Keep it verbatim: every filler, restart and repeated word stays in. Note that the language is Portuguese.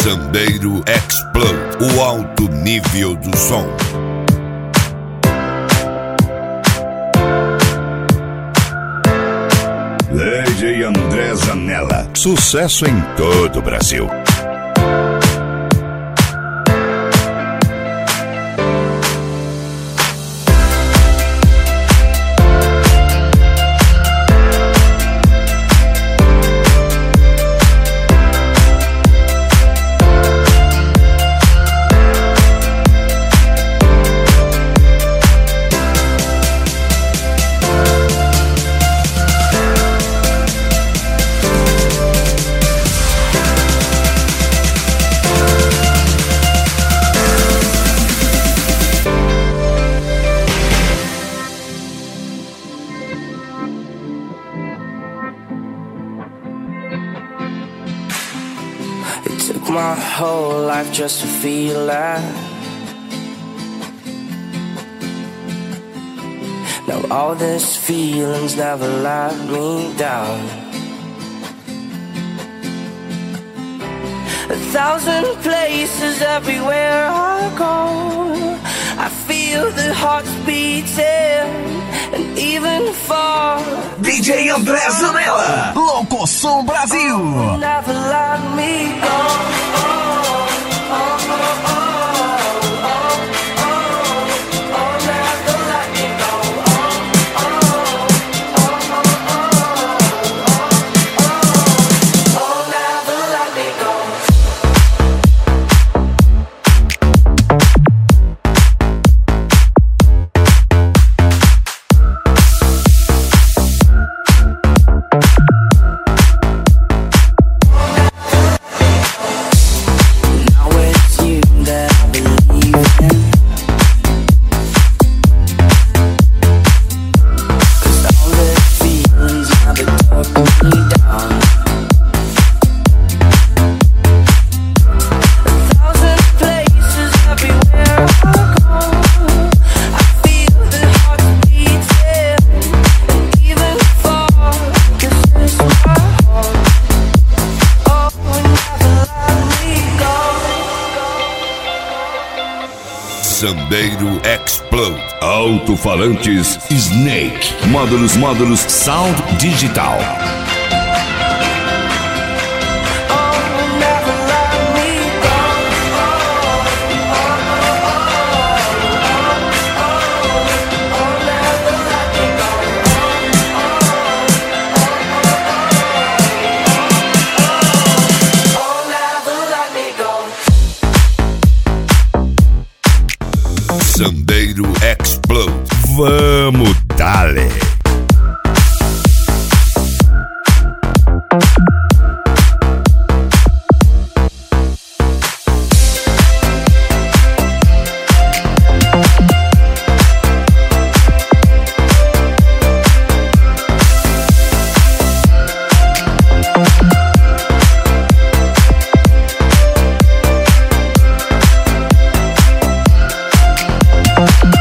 Sandeiro Explode, o alto nível do som. D J André Zanella, sucesso em todo o Brasil. My whole life just to feel that. Now all these feelings never let me down. A thousand places everywhere I go, I feel the hearts beating, and even far. D J André Zanella, Louco Som Brasil. Oh, never let me go. Sandeiro Explode. Alto-falantes Snake. Módulos, módulos Sound Digital. Sandeiro Explode. Vamos dale. We'll be right back.